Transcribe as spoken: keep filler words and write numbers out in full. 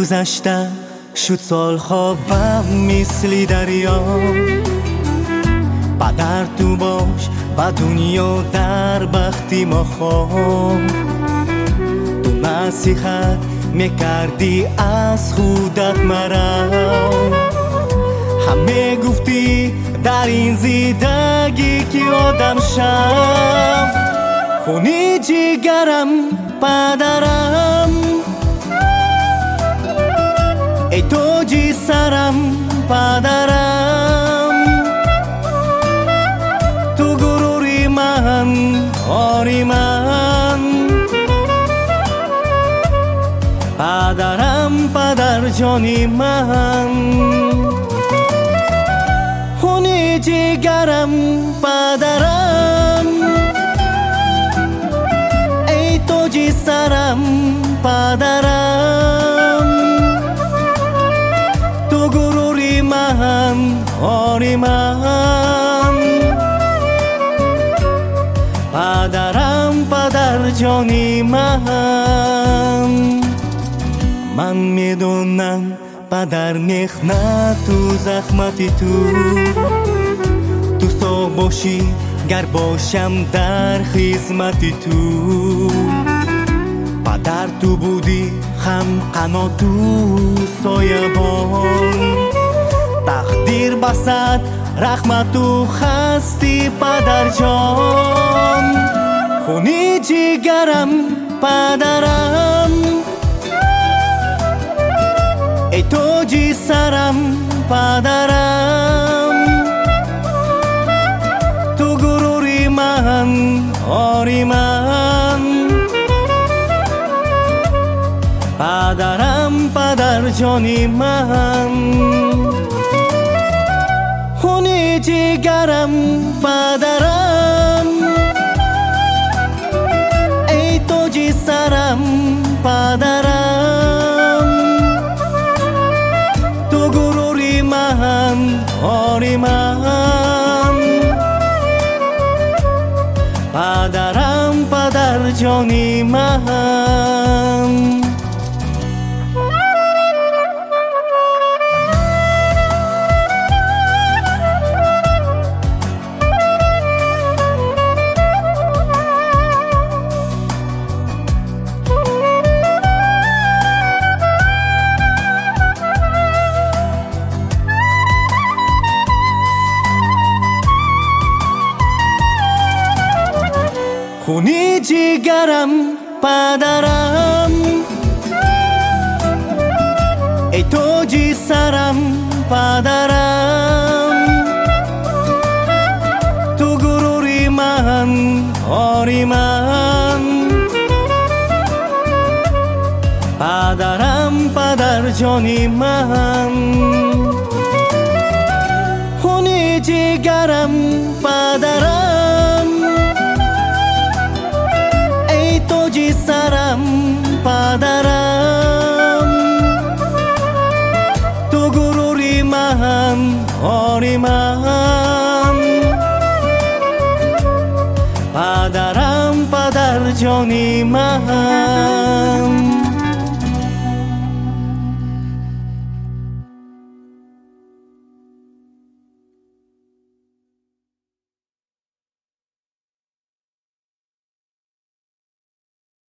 گذشته شد سال خوابم مثل دریا. پدر تو باش و دنیا در بختی ما خواب. تو نصیحت میکردی از خودت مرا. همه گفتی در این زندگی که آدم شفت. خونی جگرم پدرم، ای تاج سرم پدرم. تو گروری من آری من، پدرم پدر جانی من. خونی جگرم پدرم، ای تاج سرم پدرم. تو گروری من آری من، پدرم پدر جانی من. من میدونم پدر میخنه تو زحمتی تو. تو سا باشی گر باشم در خدمتی تو. پدر تو بودی خم قنات تو سایبان. تقدیر بسد رحمت تو خستی پدر جان. خونی جگرم پدرم، ای تاج سرم پدرم. تو گروری من آری من، پدرم پدر جانی من. خونی جگرم پدرم، ای تاج سرم پدرم. تو گروری من آری من، پدرم پدر جانی من. خونی جگرم پدرم، ای تاج سرم پدرم. تو گروری من آری من، پدرم پدر جانی من. خونی جگرم پدرم، ای تاج سرم پدرم. تو گروری من آری من، پدرم پدر جانی من.